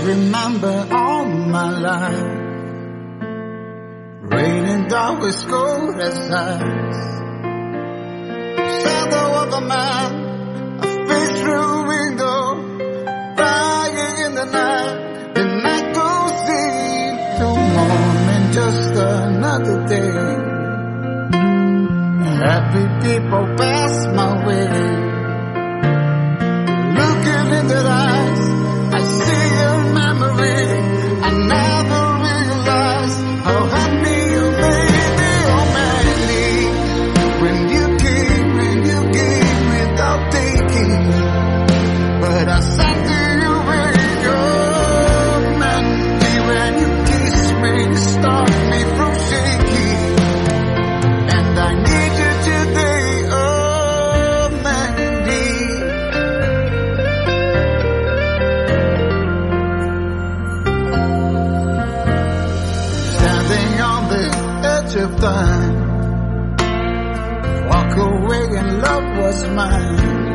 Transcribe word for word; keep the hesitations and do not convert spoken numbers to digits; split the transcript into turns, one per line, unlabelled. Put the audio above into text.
remember all my life. Raining down with cold as ice. Shadow of a man, a face through a window, dying in the night. The night goes into morning, just another day. Happy people pass my way. Looking in their eyes, I see a memory. I never realized how happy you made me, oh Mandy. When you came, when you gave without taking, but I sang to you with your Mandy. When you kissed me, stop me from shaking, and I need you today, oh Mandy. Standing on the edge of time, walk away and love was mine.